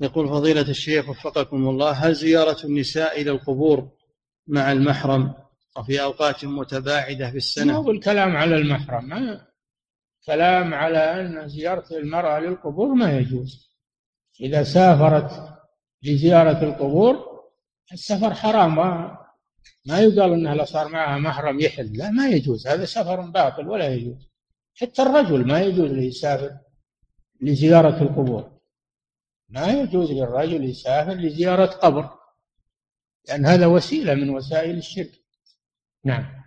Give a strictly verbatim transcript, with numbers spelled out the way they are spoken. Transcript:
يقول فضيلة الشيخ وفقكم الله، هل زيارة النساء إلى القبور مع المحرم وفي أوقات متباعدة في ما السنة؟ هو الكلام على المحرم، ما كلام على أن زيارة المرأة للقبور ما يجوز. إذا سافرت لزيارة القبور السفر حرام، ما ما يقال أنها لو صار معها محرم يحل، لا ما يجوز، هذا سفر باطل ولا يجوز. حتى الرجل ما يجوز له يسافر لزيارة القبور، ما يجوز للرجل يسافر لزيارة قبر، لأن هذا وسيلة من وسائل الشرك. نعم.